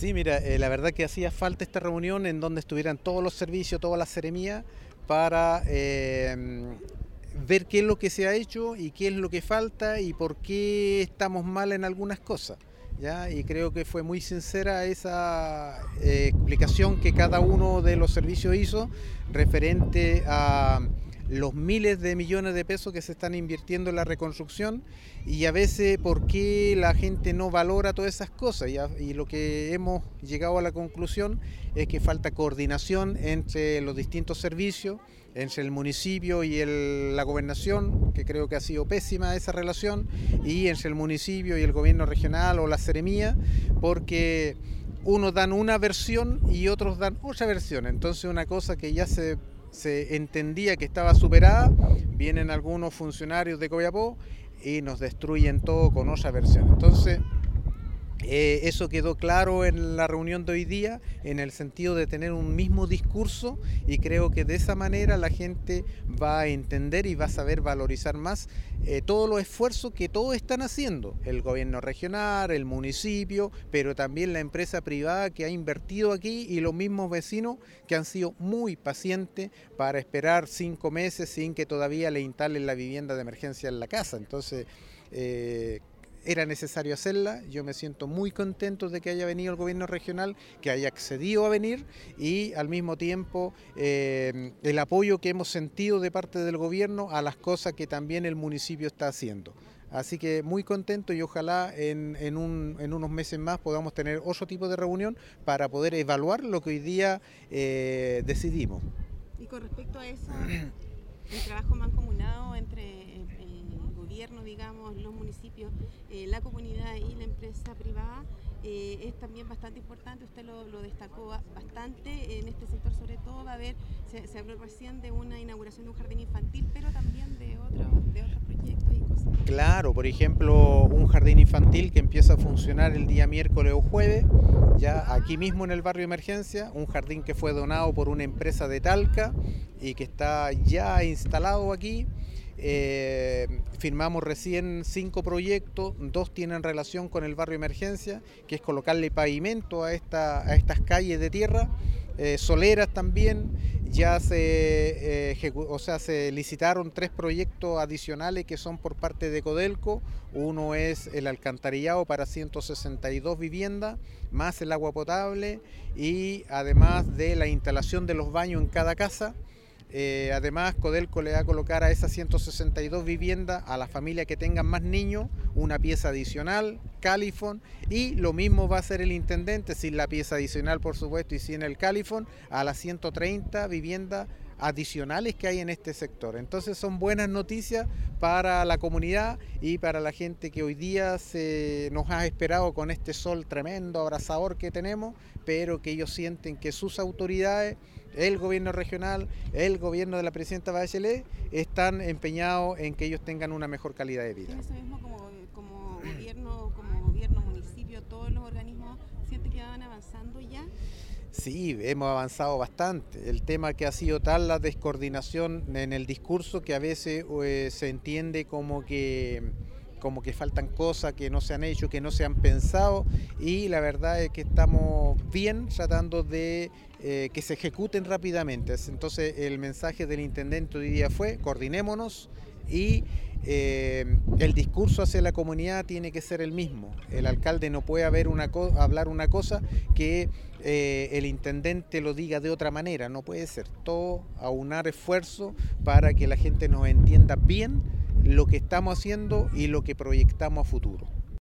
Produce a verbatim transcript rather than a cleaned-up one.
Sí, mira, eh, la verdad que hacía falta esta reunión en donde estuvieran todos los servicios, todas las seremías, para eh, ver qué es lo que se ha hecho y qué es lo que falta y por qué estamos mal en algunas cosas. ¿Ya? Y creo que fue muy sincera esa eh, explicación que cada uno de los servicios hizo referente a los miles de millones de pesos que se están invirtiendo en la reconstrucción y a veces por qué la gente no valora todas esas cosas. Y, a, y lo que hemos llegado a la conclusión es que falta coordinación entre los distintos servicios, entre el municipio y el, la gobernación, que creo que ha sido pésima esa relación, y entre el municipio y el gobierno regional o la seremía, porque unos dan una versión y otros dan otra versión. Entonces una cosa que ya se, se entendía que estaba superada, vienen algunos funcionarios de Copiapó y nos destruyen todo con otra versión. Entonces Eh, eso quedó claro en la reunión de hoy día, en el sentido de tener un mismo discurso, y creo que de esa manera la gente va a entender y va a saber valorizar más eh, todos los esfuerzos que todos están haciendo, el gobierno regional, el municipio, pero también la empresa privada que ha invertido aquí y los mismos vecinos que han sido muy pacientes para esperar cinco meses sin que todavía le instalen la vivienda de emergencia en la casa. Entonces, eh, era necesario hacerla. Yo me siento muy contento de que haya venido el gobierno regional, que haya accedido a venir, y al mismo tiempo eh, el apoyo que hemos sentido de parte del gobierno a las cosas que también el municipio está haciendo. Así que muy contento, y ojalá en, en, un, en unos meses más podamos tener otro tipo de reunión para poder evaluar lo que hoy día eh, decidimos. Y con respecto a eso, el trabajo mancomunado entre el gobierno, digamos, los municipios, eh, la comunidad y la empresa privada eh, es también bastante importante. Usted lo, lo destacó bastante. En este sector, sobre todo, va a haber, se, se habló recién de una inauguración de un jardín infantil, pero también de, otro, de otros proyectos y cosas. Claro, por ejemplo, un jardín infantil que empieza a funcionar el día miércoles o jueves, ya aquí mismo en el barrio Emergencia, un jardín que fue donado por una empresa de Talca y que está ya instalado aquí. Eh, firmamos recién cinco proyectos, dos tienen relación con el barrio Emergencia, que es colocarle pavimento a, esta, a estas calles de tierra, eh, soleras también. Ya se, eh, o sea, se licitaron tres proyectos adicionales que son por parte de Codelco. Uno es el alcantarillado para ciento sesenta y dos viviendas, más el agua potable, y además de la instalación de los baños en cada casa. Eh, además, Codelco le va a colocar a esas ciento sesenta y dos viviendas, a las familias que tengan más niños, una pieza adicional, Califón, y lo mismo va a hacer el intendente, sin la pieza adicional por supuesto y sin el Califón, a las ciento treinta viviendas adicionales que hay en este sector. Entonces son buenas noticias para la comunidad y para la gente que hoy día se nos ha esperado con este sol tremendo, abrasador que tenemos, pero que ellos sienten que sus autoridades, el gobierno regional, el gobierno de la presidenta Bachelet, están empeñados en que ellos tengan una mejor calidad de vida. Sí, eso mismo, como, como gobierno, como gobierno, municipio, todos los organismos, ¿siente que van avanzando ya? Sí, hemos avanzado bastante. El tema que ha sido tal la descoordinación en el discurso que a veces eh, se entiende como que, como que faltan cosas que no se han hecho, que no se han pensado, y la verdad es que estamos bien tratando de eh, que se ejecuten rápidamente. Entonces el mensaje del intendente hoy día fue: coordinémonos, y eh, el discurso hacia la comunidad tiene que ser el mismo. El alcalde no puede haber una co hablar una cosa que eh, el intendente lo diga de otra manera. No puede ser. Todo aunar esfuerzo para que la gente nos entienda bien lo que estamos haciendo y lo que proyectamos a futuro.